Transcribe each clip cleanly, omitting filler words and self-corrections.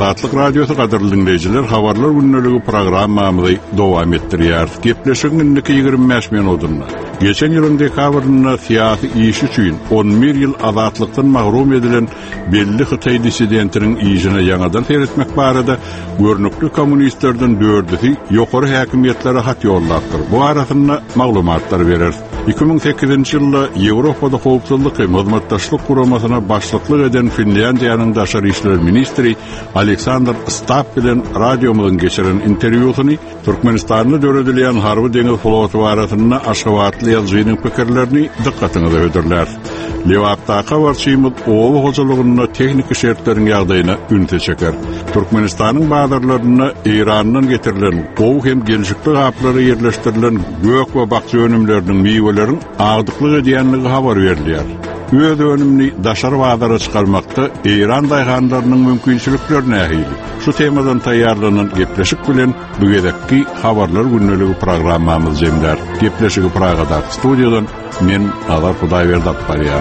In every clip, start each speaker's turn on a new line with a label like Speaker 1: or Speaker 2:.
Speaker 1: Azatlyk Radiosu gaderly dinleyijiler, habarlar günneligi programmamyzy dowam etdirýär. Gepleşigiň indiki 25 minutunda. Geçen ýylyň dekabrynda siýasy iş üçin 11 ýyl azatlykdan mahrum edilen belli Hytaý dissidentiniň ýygyna ýangadan seretmek barada görnükli kommunistlerden 4-i ýokary häkimiýetlere hat ýollardyr. Bu arasynda maglumatlar berer. 2008-nji ýylda Ýewropada howpsuzlyk we hyzmatdaşlyk guramasyna başlyklyk eden Finlandiýanyň daşary işler ministri Aleksandr Stap bilen radiomyň geçiren interwýusyny Türkmenistanyny döredilýän Harby deňiz floty barasynda aşgabatly ýazgynyň pikirlerini dikkatyňize öderler. Lewaptaqa warçymyz owaly hojalygyna tehnik şertlerin ýagdaýyna ünte çeker. Türkmenistanyň bazarlaryna Irandan getirilen gowy hem gelişikli gaplary ýerleşdirilen gök we bakçy önümleriniň miwelerin agdyklyk edýänligi habar berilýär. Öz önümni daşar bazara çykarmakda İran daýganlarynyň mümkinçiliklerini ähili. Şu temadan taýýarlanan gepleşik bilen bu gezekki habarlar günneligi programmamyz jemler. Gepleşigi Pragada studiýadan men Azar Hudaýberdi barýar.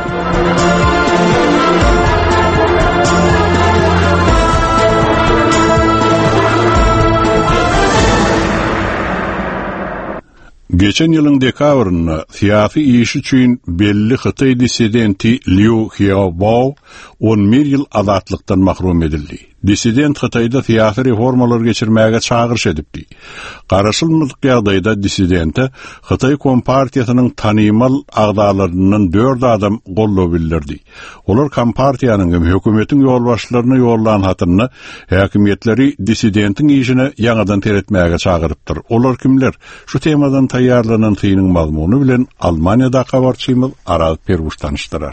Speaker 1: Geçen ýylyň dekabrynda siýasy iş üçin belli Hytaý dissidenti Liu Xiaobo 11 ýyl azatlykdan mahrum edildi. Dissident Hytaýda siýasy reformalar geçirmäge çağırış edipdi. Garaşylmazlyk ýagdaýda dissidente Hytaý Kompartiýasynyň tanymal agdalarynyň 4 adam gollap bildirdi. Olar Kompartiýanyň hem hökümetiň ýolbaşçylaryna ýollanan hatyny häkimiýetleri dissidentiň işine ýangadan teretmäge çağırypdyr. Olar kimler? Şu temadan taýýarlanan synyň mazmuny bilen Almaniýada habarçymyz Aral Perguş tanışdyrar.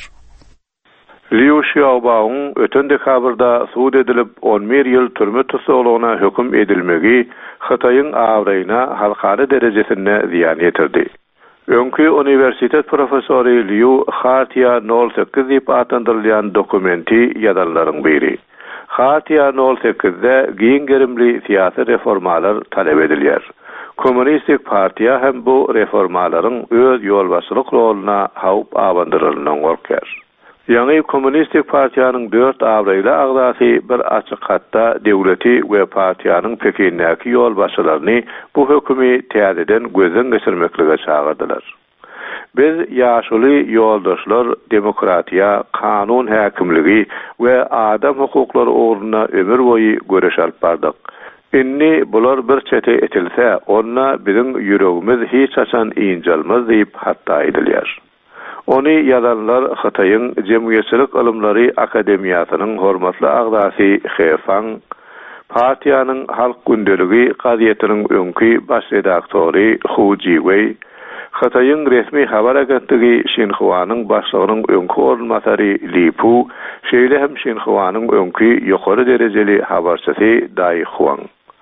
Speaker 2: Liu Xiaobo'nun ötön dekabrda suud edilip 11 ýyl türme tutsagyna höküm edilmegi Hytaýyň awraýyna halkary derejesinde ziýan ýetirdi. Öňkü universitet professory Liu Hartia 08 diýip atandyrylýan dokumenti ýazanlaryň biri. Hartia 08-de giň gerimli siýasy reformalar talep edilýär. Kommunistik partiýa hem bu reformalaryň öz ýolbaşçylyk roluna hawp awandyrylmagyny gorkar. Ýani Kommunistik partiýanyň 4 awraýly agdasy bir açyk hatda döwleti we partiýanyň Pekindäki ýolbaşçylaryny bu hökümi täzeden gözden geçirmeklige çağırdylar. Biz ýaşuly ýoldaşlar demokratiýa, kanun häkimligi we adam hukuklary ugruna ömür boyu göreş alyp bardyk. Inni bular bir çete etilse, onna bizim yüreğimiz hiç açan injalmaz diýip hatta edilýär. Onu ýazanlar Hytaýyň Jemgyýetçilik Ilymlary Akademiýasynyň hormatly agdasy Hefang, partiýanyň Halk Gündeligi gazetiniň öňkü baş redaktory Hu Jiwei, Hytaýyň resmi habar agentligi Xinhuanyň başlygynyň öňkü ornmasary Li Pu, şeýle hem Xinhuanyň öňkü ýokary derejeli habarçysy Dai Huang.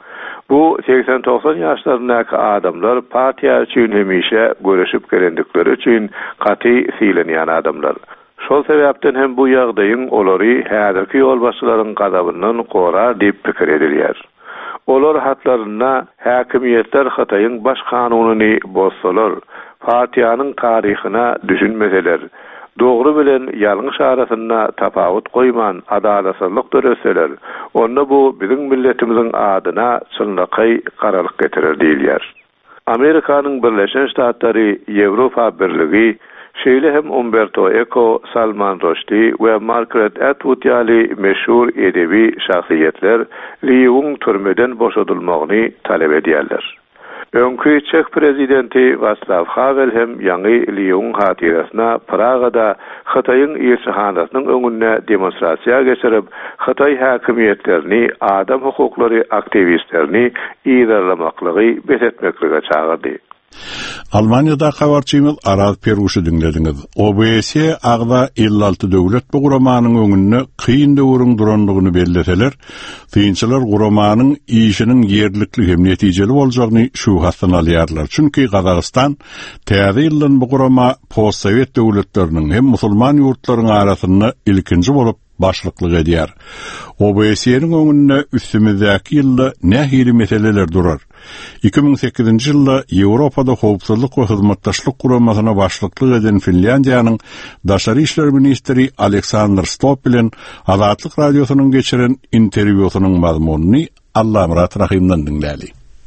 Speaker 2: Bu 80-90 ýaşlaryndaky adamlar partiýa üçin hemişe görüşip gelendikleri üçin gaty silenýän adamlar. Şol sebäpden hem bu ýagdaýyň olary häzirki ýolbaşçylaryň gadabyndan gorar diýip pikir edilýär. Olar hatlaryna häkimiýetler Hytaýyň baş kanunyny bozsalar, partiýanyň taryhyna düşünmeseler, dogry bilen ýalňyş arasynda tapawut goýman adalatsyzlyk döreseler, onda bu bizim milletimiziň adyna çynlaky garalyk getirir diýilýär. Amerikanyň Birleşen Ştatlary, Ýewropa Birligi, şeýle hem Umberto Eco, Salman Rushdie we Margaret Atwood ýaly meşhur edebi şahsiýetler Liu'ň türmeden boşadylmagyny talep edýärler. Öňkü Çek prezidenti Václav Havel hem ýangy Liu'ň hatirasyna Pragada Hytaýyň elçihanasynyň öňünde demonstrasiýa geçirip, Hytaý häkimiýetlerini, adam hukuklary aktivistlerini ýerlemaklygy besetmeklige çağırdy.
Speaker 1: Almaniýada habarçymyz Aral Perguşy dinlediňiz. OBS agda 56 döwlet bu guramanyň öňünde kyn döwrüň duranlygyny belleseler, synçylar guramanyň işiniň ýerlikli hem netijeli boljagyny şu hasdan alýarlar. Çünki Gazagystan täze ýyldan bu gurama postsowet döwletleriniň hem musulman ýurtlarynyň arasynda ilkinji bolup başlyklıq edýär. OBSE'nin öňünde üstümizdäki ýylda nähili meseleler durar. 2008-nji ýylda Ýewropada howpsuzlyk we hyzmatdaşlyk guramasyna başlyklyk eden Finlandiýanyň daşary işler ministri Alexander Stubb bilen Azatlyk radiosynyň geçiren interwýusynyň mazmunyny Allamurat Rahimdan dinläli.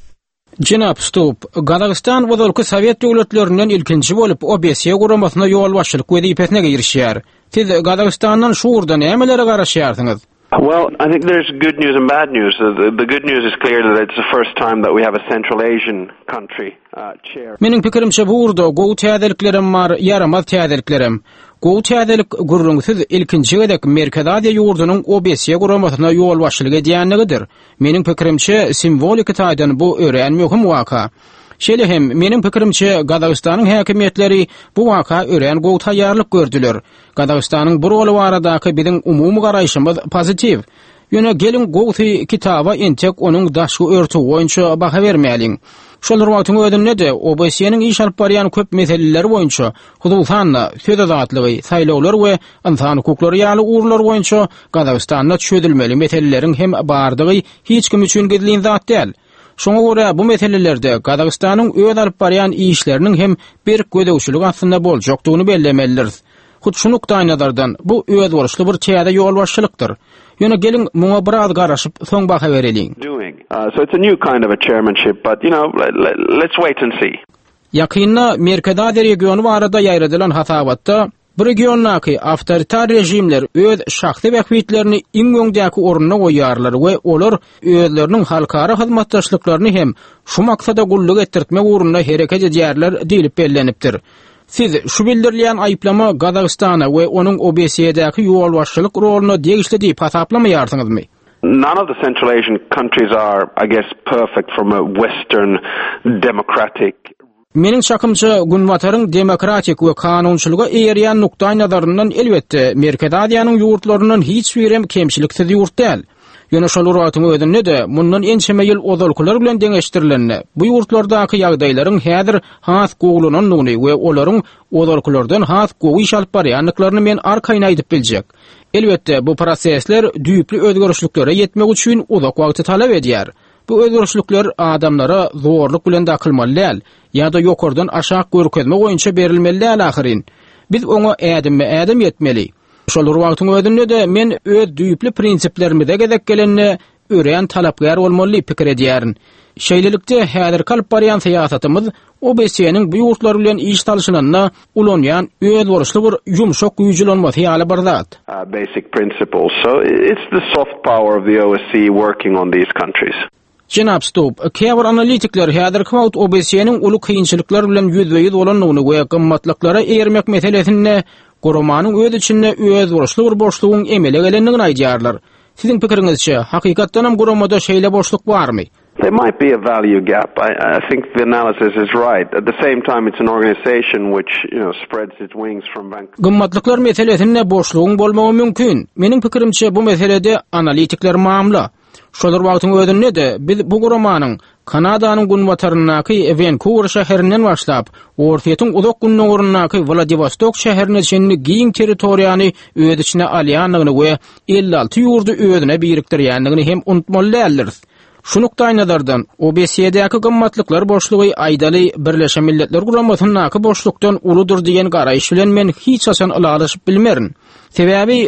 Speaker 3: Jenap Stubb, Gadagistan wezirki Sowet döwletlerinden ilkinji bolup OBSE guramasyna ýol başçylyk wezipesine girişýär. Siz Gadagistandan şu urda nämelere garaşýarsyňyz?
Speaker 4: Well, I think there's good news and bad news. The good news is clear that it's the first time that we have a Central Asian country chair.
Speaker 3: Meniň pikirimçe bu urda gowy täzeliklerim bar, yaramaz täzeliklerim. Gowy täzelik gurrunsyz ilkinji gedek Merkez Aziýa ýurdunyň OBSE guramasyna ýol başçylyk edýänligidir. Meniň pikirimçe simbolik taýdan bu ören möhüm waka. Şeýle hem meniň pikirimçe Gadagistanyň häkimetleri bu waka ören gowy taýýarlyk gördüler. Gadagistanyň bu roly baradaky biziň umumy garaýşymyz pozitiv. Ýöne gelin gowy kitaba entek onuň daşky örtü boýunça baha bermäliň. Şolar wagtyň ödünde OBSE'niň iş alyp barýan köp meseleler boýunça hudusanna, söz azatlygy, saýlawlar we insan hukuklary ýaly urlar boýunça Gadagistanda çözülmeli meseleleriň hem bardygy hiç kim üçin gizlin zat däl. Şoňa görä bu meselelerde Gadagistanyň öňe alyp barýan işleriniň hem bir gödäwçilik aslynda boljakdygyny bellemelidir. Hut şu nukdaý nazardan bu öz borçly bir çäde ýol başçylykdyr. Ýöne gelin muňa biraz garaşyp soň baha bereliň.
Speaker 4: So it's a new kind of a chairmanship, but let's wait and see.
Speaker 3: Ýakynda Merkez Aziýa regiony barada ýaýradylan hasabatda bu regiondaky awtoritar rejimler öz şahsy wekilletlerini iň öňdäki orunyna goýýarlar we olar özleriniň halkara hyzmatdaşlyklaryny hem şu maksada gullyk etdirtmek ugrunda hereket edýärler diýilip bellenipdir. Siz şu bildirilýän aýplama Gadagistana we onuň OBSE'däki ýol başçylyk roluny degişli diýip hasaplamaýarsyňyzmy?
Speaker 4: None of the Central Asian countries are, I guess, perfect from a Western democratic.
Speaker 3: Meniň şakymça Günwataryň demokratik we kanunçylyga eýerýän nukdaý nazaryndan elbetde Merkez Aziýanyň ýurtlarynyň hiç birem kemçiliksiz ýurt däl. Ýöne şol wagtyň ödünde de mundan ençeme ýyl ozalkylar bilen deňeşdirilenne. Bu ýurtlardaky ýagdaýlaryň häzir has gowulanyny we olaryň ozalkylardan has gowy iş alyp barýanlyklaryny men arkaýyna aýdyp biljek. Elbetde bu prosesler düýpli özgörüşliklere ýetmek üçin uzak wagty talap edýär. Bu özgörüşlikler adamlara zorluk bilen de kılmaly däl, ýa-da ýokardan aşağı görkezme boýunça berilmeli däl ahyrin. Biz oňa ädem ýetmeli. Şol wagtyň ödünde de men öz düýpli prinsiplerimize gezek gelenne ören talapgar bolmaly pikir edýärin. Şeýlelikde häzir kalyp barýan syýasatymyz OBSE'niň bu ýurtlar bilen iş talyşynyna ulanýan öz borçly bir ýumşak güýjülenmesi ýaly bir zat.
Speaker 4: Basic principles. So it's the soft power of the OSCE working on these countries.
Speaker 3: Jenap Stubb, käbir analitikler häzirki wagt OBSE'niň uly kynçylyklar bilen ýüzbeýiz bolanyny we gymmatlyklara ermek meselesinde goromanyň öz içinde öz borçly bir boşlugyň emele gelendigini aýdýarlar. Siziň pikiriňizçe, hakykatdan hem goromada şeýle boşluk barmy?
Speaker 4: There might be a value gap. I think the analysis is right. At the same time, it's an organization which, spreads its wings from Vancouver.
Speaker 3: Gymmatlyklar meselesinde boşlugyň bolmagy mümkin. Meniň pikirimçe bu meselede analitikler mamla. Şolar wagtyň ödünde de biz bu goromanyň Kanadanyň Günwatarynaky Vancouver şäherinden başlap, Orfiýetyň uzak günnorunaky Vladivostok şäherine çenli giň territoriýany öz içine alýanlygyny we 56 ýurdu özüne birikdirýänligini hem unutmaly däldir. Şu nukdaý nazardan OBSE'däki gymmatlyklar boşlugy Aýdaly Birleşen Milletler Guramasynyňky boşlukdan uludur diýen garaýyş bilen men hiç haçan alalaşyp bilmerin. Sebäbi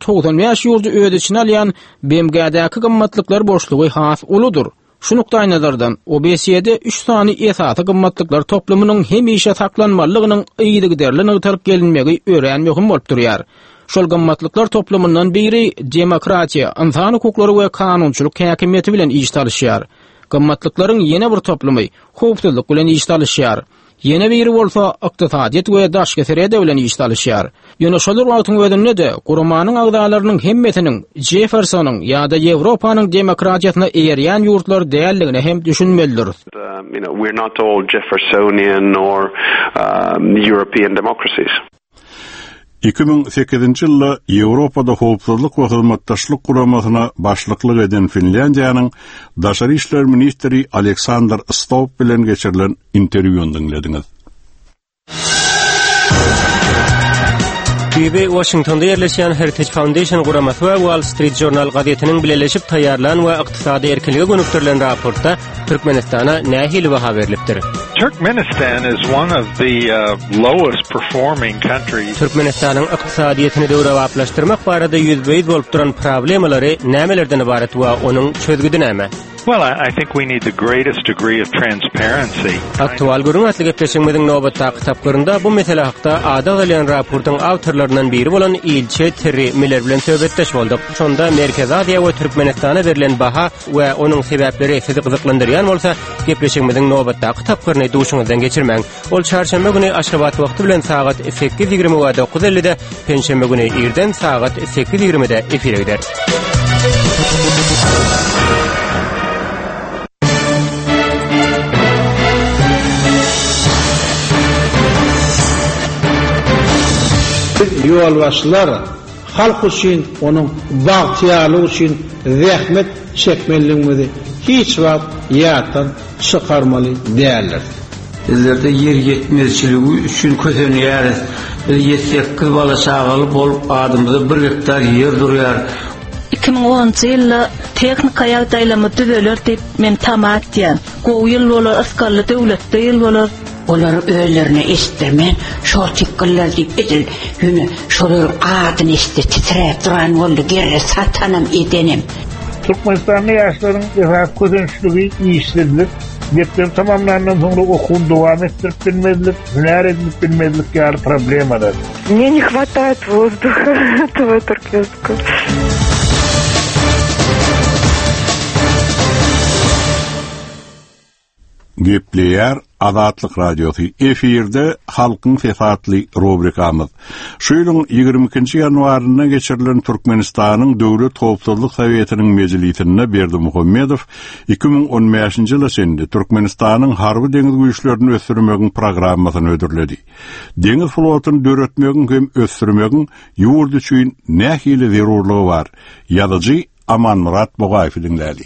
Speaker 3: 195 ýurdu öz içine alýan BMG'däki gymmatlyklar boşlugy has uludur. Şu nukdaý nazardan OBSE'de 3 sany esasy gymmatlyklar toplamynyň hemişe saklanmalygynyň ýygyderli nöwtral gelinmegi ören möhüm bolup durýar. Şol gymmatlyklar toplamyndan biri demokratiýa, insan hukuklary we kanunçylyk häkimiyeti bilen iş talyşýar. Gymmatlyklaryň ýene bir toplamy howpsuzlyk bilen iş talyşýar. Ýene biri bolsa ykdysadyýet we daşky serede bilen iş talyşýar. Ýöne şolar wagtyň özünde de goromanyň agdalarynyň hemmetiniň Jeffersonyň ýa-da Ýewropanyň demokratiýasyna eýerýän ýurtlar däldigine hem düşünmelidir.
Speaker 4: We're not all Jeffersonian or European democracies.
Speaker 1: 2008-nji ýylda Ýewropada howpsuzlyk we hyzmatdaşlyk guramasyna başlyklyk eden Finlandiýanyň daşary işler ministri Alexander Stubb bilen geçirilen interwýuny dinlediňiz.
Speaker 5: Terkibi Washington'da yerleşen Heritage Foundation guraması we Wall Street Journal gazetiniň bileşip taýýarlan we ykdysady erkinlige gönükdirilen raportda Türkmenistana nähili baha berilipdir.
Speaker 6: Turkmenistan is one of the lowest performing countries.
Speaker 5: Türkmenistanyň ykdysadyetini döwraplaşdyrmak barada ýüzbeýiz bolup duran problemalary nämelerden ibaret we onuň çözgüdi näme?
Speaker 6: Well, I think we need the greatest degree of transparency.
Speaker 5: Aktual görünmätlik etleşigimiň nobatda kitaplarynda bu mesele hakda ada gelen raportyň awtorlarynyň biri bolan Ilçe Terry Miller bilen söhbetdeş boldyk. Şonda Merkez Aziýa we Türkmenistana berilen baha we onuň sebäpleri sizi gyzyklandyrýan bolsa, gepleşigimiň nobatda kitaplaryny duşuňyzdan geçirmäň. Ol çarşamba güni Aşgabat wagty bilen saat 8:20 we 9:50-de, penşembe güni irden saat 8:20-de efire gider.
Speaker 7: Ýolbaşçylar halk üçin, onuň bagtyalygy üçin zähmet çekmeliligini hiç wagt ýatdan çykarmaly däldir.
Speaker 8: Bizlerde yer yetmezçiligi üçin kösenýär. Bir 7-8 bala çagaly bolup adymyzda 1 hektar yer durýar.
Speaker 9: 2010 ýylda teknika ýagdaýlamy düzeler diýip men tamat diýen. Gowy ýyl bolar asgarly döwletde ýyl bolar.
Speaker 10: Olar öýlerine istirmen, şol tikiller diýip edil. Ýöne şolar adyny istir titrep duran boldy, gerre satanam edenim.
Speaker 11: Türkmenistan'da yaşların közençlüğü işsizlik, gepler tamamlanan sonra okul devam ettirip bilmezlik, hüner edip bilmezlik yani problem var.
Speaker 12: Мне не хватает воздуха, этого туркменского.
Speaker 1: Gepleýär Azatlyk Radiosu efirde halkyň fesatly rubrikamyz. Şu ýylyň 22 ýanwaryna geçirilen Türkmenistanyň Döwlet Howpsuzlyk Sowietiniň mejlisinde Berdimuhammedow 2015-nji ýyla sende Türkmenistanyň harby deňiz güýçlerini ösdürmegiň programmasyny ödürledi. Deňiz flotyny döretmegiň hem ösdürmegiň ýurt üçin nähili zerurlygy bar. Ýazyjy Aman Murat Bogaýew dinlädi.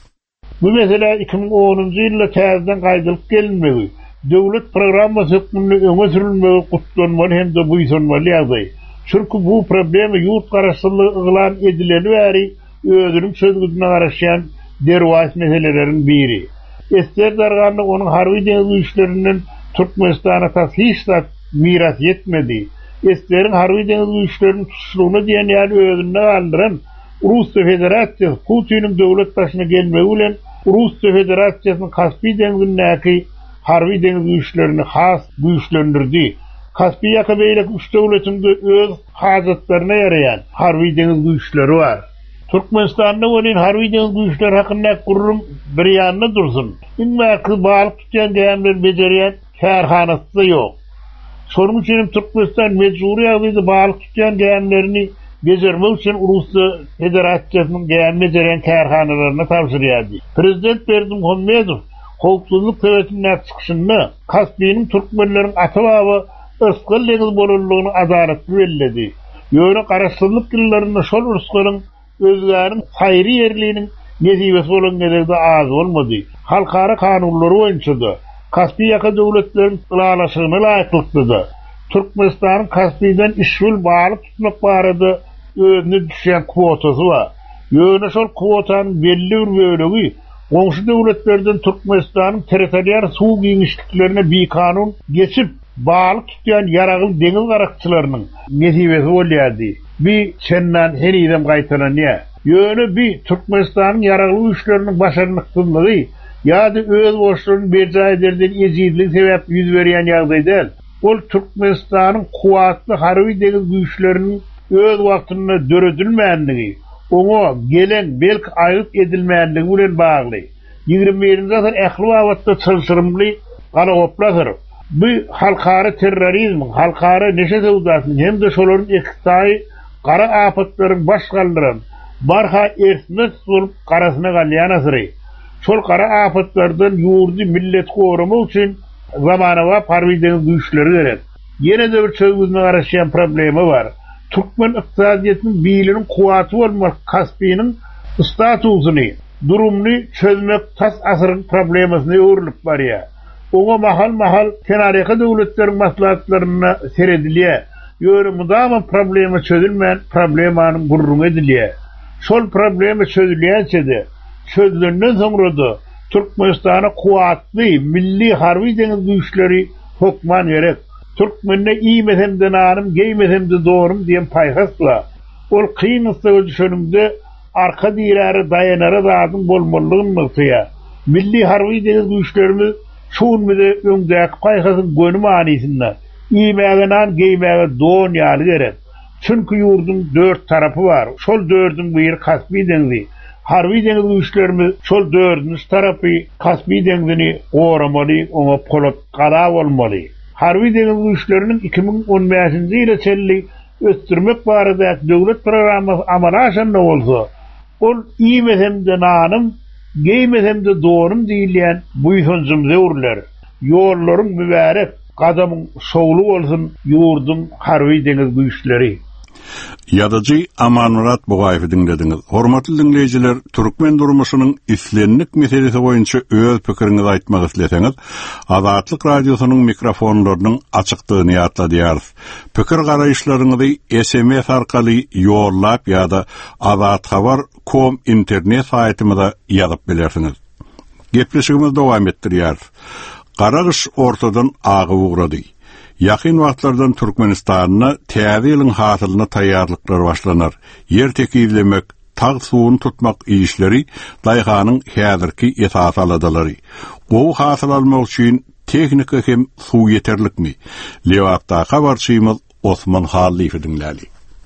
Speaker 11: Bu mesela 2010-njy ýylda täzeden gaýdylyp gelinmegi, döwlet programmasy hükmünde öňe sürilmegi gutlanmaly hem-de buýsanmaly ýagdaý. Çünki bu problemi ýurt garaşsyzlygy ýylan edileli bäri özüniň sözgüdüne garaşan derwäs meseleleriň biri. Ester darganda onuň harby deňiz güýçlerinden Türkmenistana tasysat miras ýetmedi. Esteriň harby deňiz güýçleriniň tutuşlugyna diýen ýaly özüne aldyran Rus Federasiýasy Putiniň döwlet başyna gelmegi bilen Rus Federasiýasynyň Kaspy deňizindäki harby deňiz güýçlerini has güýçlendirdi. Kaspy ýaka beýleki üç döwletinde öz hajatlaryna ýaraýan harby deňiz güýçleri bar. Türkmenistanda bolan harby deňiz güýçleri hakynda gururum bir ýanyna dursun. Inmäki balyk tutýan dämler bejerýän kärhanasy ýok. Şonuň üçin Türkmenistan mejburi ýagdaýda balyk tutýan dämlerini bejermek üçin Rus Federasiýasynyň gämejeren kärhanalaryna tapşyrýardy. Prezident Berdimuhammedow Howpsuzlyk Sowietiniň çykyşynda Kaspynyň türkmenleriň atababy ırskal deňiz bolanlygyny adaletli bellädi. Ýöne garaşsyzlyk ýyllaryna şol ırskalyň özleriniň haýry ýerliginiň nesibesi bolan gedegde az bolmady. Halkara kanunlary boýunça Kaspy ýaka döwletleriň ýylalaşygyna laýyklykdyr. Türkmenistanyň Kaspydan işgül balyk tutmak barada özüne düşen kwotasy bar. Ýöne şol kwotanyň belli bir bölegi goňşy döwletlerden Türkmenistanyň territorial suw giňişliklerine kanun geçip balyk tutýan ýaragy deňiz garakçylarynyň nesibesi bolýardy. Bir çennan her ýerden gaýtaranýar. Ýöne bir Türkmenistanyň ýaragy güýçleriniň başarmykdylygy ýa-da öz boşlugyny berjäderden ejizlik sebäp ýüz berýän ýagdaýda ol Türkmenistanyň kuwatly harby deňiz güýçleriniň öz wagtynda döredilmänligi, oňa gelen belk aýyp edilmänligi bilen bagly. 21-nji asar ähli wagtda çylşyrymly galaplar. Bu halkara terrorizm, halkara neşe sewdasyny hem-de şolaryň ekstaý gara apatlaryň baş galdyran barha ersmet bolup garasyna galýan asyry. Şol gara apatlardan ýurdy millet goramak üçin zamanawa harby deňiz güýçleri gerek. Ýene de bir çözgüdüne garaşan problemi bar. Türkmen ykdysadyetiniň biýiliniň kuwaty bolmak Kaspynyň statusyny, durumny çözmek tas asyryň problemasyna ýöwrülip barýar. Oňa mahal-mahal kenaryaky döwletleriň maslahatlaryna seredilýär. Ýöre mudama problemi çözülmeýän problemanyň gurrun edilýär. Şol problemi çözülýänse-de çözülenden soňra-da Türkmenistana kuwatly milli harby deňiz güýçleri hukman gerek. Türkmenne iýmesem-de nanym, geýmesem-de doğrum diýen paýhasla. Ol kynyslygy düşünümde arka diýäri dayanara zadyň bolmalygyny mykýa. Milli harby deňiz güýçlerimiz şuňmyda öňdäki paýhasyň gönüm anysynda iýmägenan geýmäge doğun ýaly gerek. Çünki ýurdun 4 tarapy bar. Şol 4-üň biri Kaspy deňzi. Harby deňiz güýçlerimiz şol 4-nji tarapy Kaspy deňzini goramaly, oňa polat gada bolmaly. Harby deňiz güýçleriniň 2015-nji ýyla çelli östürmek barada döwlet programy amala aşanda bolsa, ol iýmesem-de nanym, geýmesem-de doğrum diýilýän bu ýönjümde urlar. Ýollaryň mübarek, gadamyň şowly bolsun ýurdun harby deňiz güýçleri.
Speaker 1: Ýadagy Amanmurat Bugaýew dinlediňiz. Hormatly dinleýijiler, türkmen durmuşynyň islenlik meselesi boýunça öz pikiriňizi aýtmak isleseňiz, Azatlyk radiosynyň mikrofonlarynyň açykdygyny ýatladýar. Pikir garaýşlaryňyzy SMS arkaly ýollap ýa-da azathabar.com internet saýtymyza ýazyp bilersiňiz. Gepleşigimiz dowam etdirýär. Garagyş ortadan agy ugrady. Yakın vaxtlardan Türkmenistan'a täze ýylyň hasylyna taýýarlyklar başlanar. Yer tekizlemek, tag suwuny tutmak işleri daýganyň häzirki esas aladylary. Bu hasyl almak üçin tehnika hem suw ýeterlikmi? Lewatda habarçymyz Osman Halife dinläli.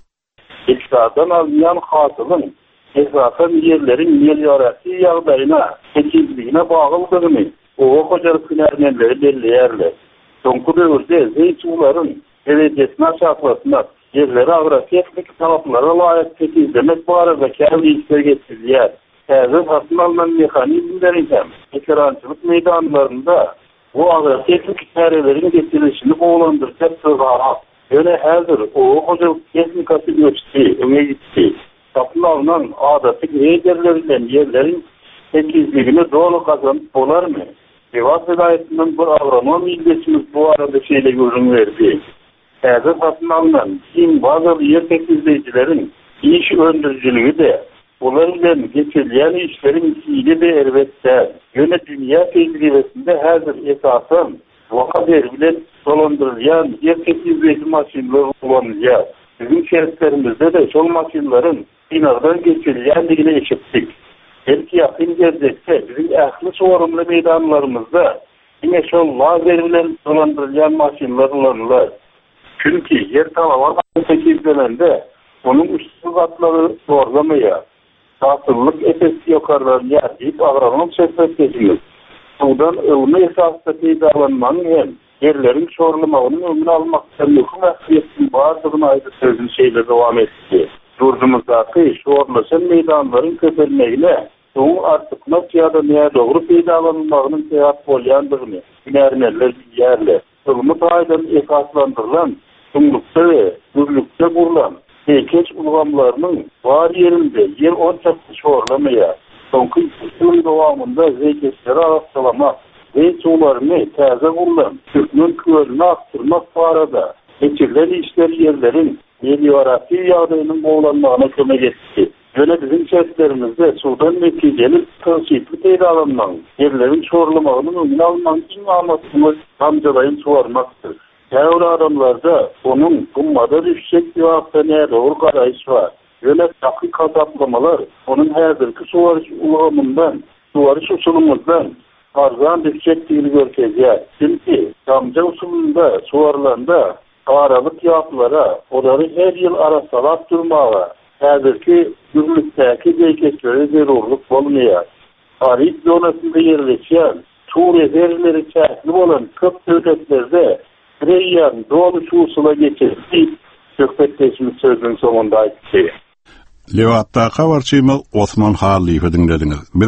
Speaker 13: İktisadan alýan hasylyň esasan ýerleriň melioraty ýagdaýyna, tekizligine baglydygyny o hojalyklary belleýärler. Soňky döwürde zeytçuların derejesine çatlatmak, yerleri agrotexnik talaplara laýyk tekizlemek barada käwgiçler getirilýär. Häzir satyn alynan mexanizmleriň hem ekrançylyk meýdanlarynda bu agrotexnik täzeleriň getirilişini gowlandyrjak söýgara. Ýöne häzir o hojalyk tehnikasy göçdi, öňe gitdi. Satyn alynan adaty ýerlerinden yerleriň tekizligini dolu kazanyp bolarmy? Sivas vilayetinden bir agronom ildeçimiz bu arada şeyle görün verdi. Häzir satyn alynan kim bazı yer tekizleýijilerin iş öndürücülüğü de olar bilen geçirilýän işleriň ýyly de elbetde ýöne dünýä tejribesinde häzir esasan wakader bilen dolandyrylýan yer tekizleýici maşinleri kullanylýar. Bizim şertlerimizde de şol maşinlerin binardan geçirilýändigini eşitdik. Belki yakın gelecekte bizim ähli sorumlu meydanlarımızda yine şol lazer bilen dolandırılan maşinler kullanılır. Çünkü yer talavan tekizlenende onun üstü katları zorlamaya, tasırlık efekti yukarıdan yerdiyip agronom şefketçimiz. Sudan ılma esasda peydalanmanın hem yerlerin sorulmağının önünü almakta mühüm ähliyetin bardığına ayrı sözün şeyle devam etti. Yurdumuzdaki şoğurlaşan meydanların köpelmeğine soğun artıkmak ya da neye doğru peydalanmalarının seyahat bolyandygyny binermeler ýerler. Sılmı taýdan esaslandyrılan, sunlukta ve gürlükte burulan hekeç ulgamlarının var yerinde yer onçaklı şoğurlamaya, soňky ýylyň dowamında hekeçleri arasalamak ve suwlaryny täze burulan türkmen kölüne aktyrmak barada geçirilen işler yerlerin melioraty ýagdaýynyň bowlanmagyna kömek etdi. Ýöne bizim şertlerimizde sudan netijeli prinsipi peýdalanmagy, yerlerin şorlamagynyň öňüni almak iň amatymy hamjalaýyn suwarmakdyr. Täze adamlarda onuň gummada düşjek ýagdaýyna dogry garaýyş bar. Ýöne takyk hasaplamalar onuň häzirki suwaryş ulgamyndan, suwaryş usulumyzdan arzan düşjekdigini görkezýär. Çünki damja usulunda suwarylanda aralık yapılara, onları her yıl arasalap durmağa, häzirki gürlükteki beýketlere zerurluk bolmaýar. Arif zonasında yerleşen, çuğ rezervleri çäkli bolan köp döwletlerde Reýan dolu çuğsula geçirdi. Söhbetleşimiz sözün soňunda aýtdy.
Speaker 1: Lewatda habarçymyz Osman Halife dinlediňiz. Biziň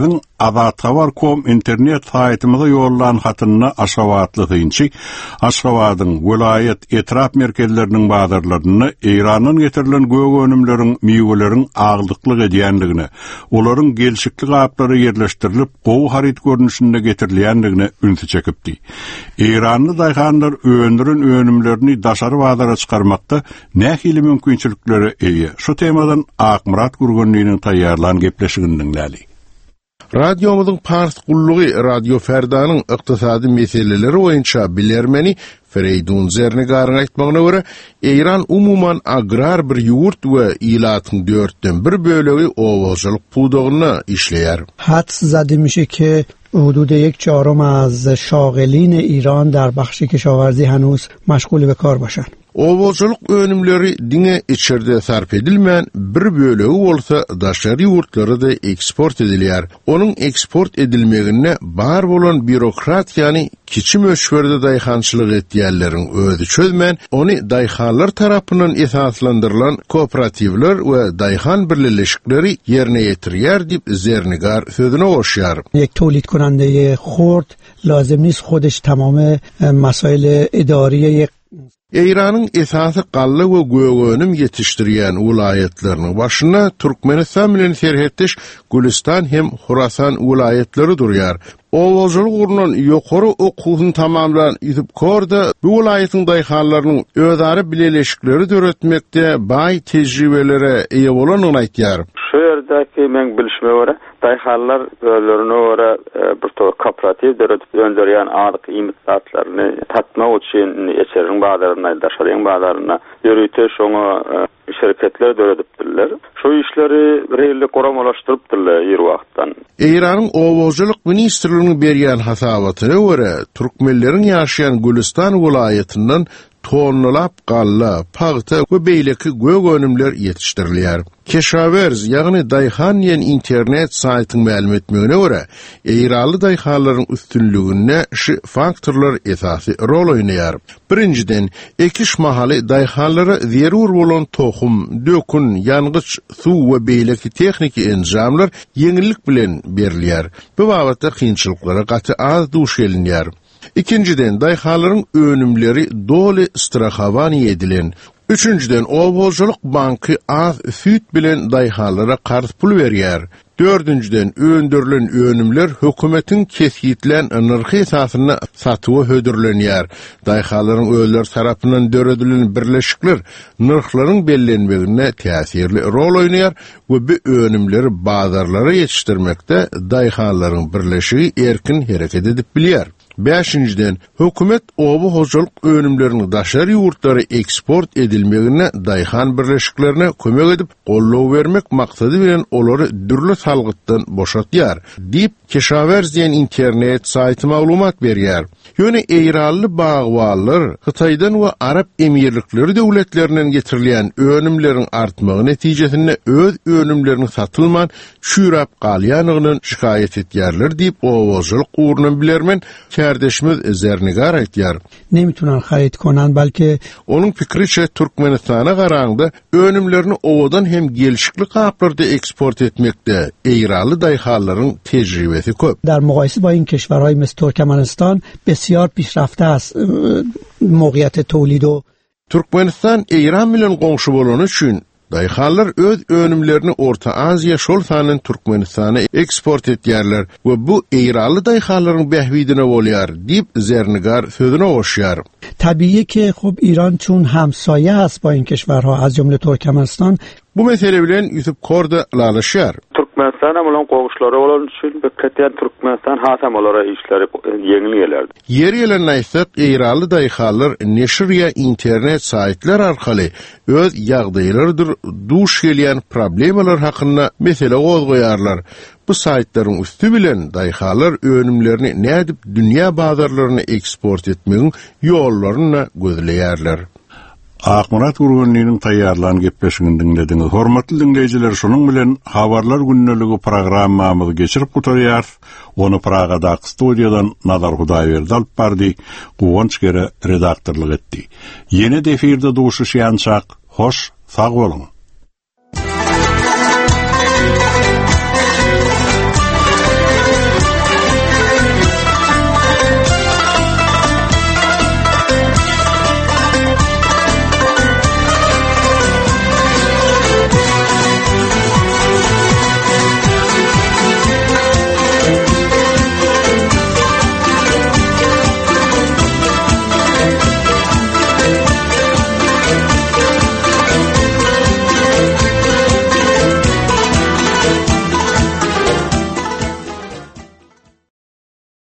Speaker 1: Azatxabar.com internet saytymyza ýollanan hatyny Aşgabatly tynçy Aşgabatyň vilayet etrap merkezleriniň bazarlaryny Eýrandan getirilen gög önümleriň miweleriň agdyklyk edýändigini, olaryň gelşikli gaplary yerleşdirilip gowy harit görnüşinde getirilýändigini ünsi çekipdi. Eýranly daýhanlar öndürün önümlerini daşary bazara çykarmakda nähili mümkinçilikleri eýe. Şu temadan Akmurat Gurgunlynyň taýýarlan gepleşigini dinläli.
Speaker 14: Radyomuzun Pars Gullugy Radio Ferdanyň ykdysady meseleleri boýunça bilermeni Fereydun Zernigar'ın aýtmagyna görä, Eýran umuman agrar bir ýurt we ilatyň 4/1 bölegi owaçylyk pudugyny işleýär.
Speaker 15: حدس زده میشه که حدود 1/4 از شاغلین ایران در بخش کشاورزی هنوز مشغول به کار باشند.
Speaker 14: Owaçylyk önümleri diňe içerde sarf edilmän bir bölegi bolsa daşary ýurtlara da eksport edilýär. Onuň eksport edilmegine bar bolan bürokratiýany kiçi möşberde daýhançylyk etýärleriň özi çözmän, ony daýhanlar tarapyndan esaslandyrylan kooperativler we daýhan birleşikleri ýerine ýetirýär diýip Zernigar sözüne goşýar.
Speaker 15: یک تولید کننده خرد لازم نیست خودش تمام مسائل اداری
Speaker 14: Eýranyň esasy gally we gögönüm ýetişdirýän vilayetleriniň başyna Türkmenistan bilen serhetdeş Gülistan hem Horasan vilayetleri durýar. Owaçylyk urunun ýokary okuwyny tamamlanan Ýüzüpkorda bu vilayetin daýhanlarynyň özari bileşikleri döretmekde baý tejribelere eýe bolanyny aýtýar.
Speaker 16: Şu ýerdäki men bilişime görä daýhanlar özlerine görä bir kooperativ döretýän ardyk imitlatlaryny tatmak üçin eçeriň bazarına, daşaryň bazarına ýörüýte şoňa şirketler döredipdirler. Şu işleri birlikde goramalaşdyrypdyrlar ýer wagtdan.
Speaker 14: Eýranyň owaçylyk ministrliginiň berýän hasabatyna görä türkmenleriň ýaşaýan Gülistan vilayetinden tonlap galla, paýta we beýleki gög önümler ýetişdirilýär. Keşaverz, ýagny daýhan ýen internet saýtyň ma'lum etmegine görä, Eýraly daýhanlaryň üstünligine şu faktorlar esasy rol oýnaýar. Birinciden, ekiş mahaly daýhanlara zerur bolan tohum, dökün, ýangyç, suw we beýleki texniki enjamlar ýeňillik bilen berilýär. Bu wagtda kynçylyklara gaty az duş gelinýär. İkinciden, daýhanlaryň önümleri doly strahavani edilen. Üçüncüden, Owaçylyk banky az süt bilen daýhanlara garz pul berýär. Dördüncüden, öndürülen önümler hökümetiň kesgitlen nyrky esasyna satywy hödürlenýär. Daýhanlaryň özleri tarapyndan döredilen birleşikler nyrklaryň bellenmegine täsirli rol oýnaýar we bu önümleri bazarlara ýetişdirmekde daýhanlaryň birleşigi erkin hereket edip bilýär. Beşinciden, hökümet owaçylyk önümlerini daşary ýurtlara eksport edilmegine daýhan birleşiklerine kömek edip gollaw bermek maksady bilen olary dürli salgytdan boşatýar diýip Keşaverz diýen internet saýty maglumat berýär. Ýöne Eýraly bagwanlar Hytaýdan we Arap Emirlikleri döwletlerinden getirilýän önümleriň artmagy netijesinde öz önümlerini satylman şürap galýanynyň şikaýet etýärler diýip owaçylyk urunyň bilermen kardeşimiz Zernigar aýtýar.
Speaker 15: نمیتونن خرید کنن بلکه
Speaker 14: Onun pikriçe Türkmenistana garagynda önümlerini owadan hem gelşikli kaplarda eksport etmekde Eýraly daýhanlaryň tejribesi köp.
Speaker 15: در مقایسه با این کشورهای مثل ترکمنستان بسیار پیشرفته است موقعیت تولید و
Speaker 14: Türkmenistan Eýran bilen goňşy bolan üçin daýhanlar öz önümlerini Orta Aziýa şol sanyň Türkmenistana eksport etýärler we bu Eýraly daýhanlaryň behwidine bolýar diýip Zernigar sözüne goşýar.
Speaker 15: طبیعیه که خب ایران چون همسایه است با این کشورها از جمله ترکمنستان
Speaker 14: Bu mesele bilen Ýüzüpkorda lalaşýar.
Speaker 16: Türkmenistan bilen gowuşlary bolan üçin bekletýän Türkmenistan hasam olara işleri ýeňil gelerdi.
Speaker 14: Ýeri bilen aýtsak, Eýraly daýhanlar neşriýa internet saýtlar arkaly öz ýagdaýlardyr duş gelýän problemalar hakynda mesele gozgoýarlar. Bu saýtlaryň üstü bilen daýhanlar önümlerini nädip dünýä bazarlaryna eksport etmegiň ýollaryny gözleýärler.
Speaker 1: Akmurat Gurgunlynyň taýýarlan gepleşigini dinlediňiz. Hormatly dinleýijiler, şonuň bilen Habarlar günneligi programmamyzy geçirip gutarýar. Onu Pragada studiýadan Nazar Hudaýberdi alyp bardy, Guwanç gere redaktorlyk etdi. Ýene de efirde duşuşýançak, hoş, sag bolun.